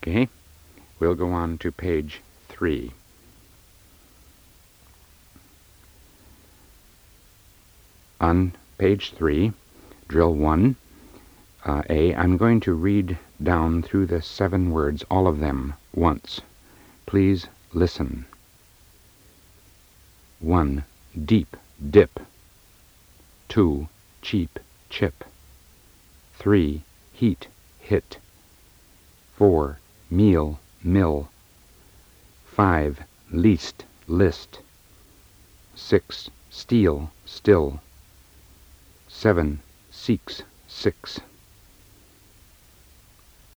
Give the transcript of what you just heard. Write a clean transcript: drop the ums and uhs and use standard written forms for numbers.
Okay, we'll go on to page 3. On page 3, drill 1, I'm going to read down through the 7 words, all of them, once. Please listen. 1. Deep, dip. 2. Cheap, chip. 3. Heat, hit. 4. Meal, mill. 5. Least, list. 6. Steal, still. 7. Seeks, six.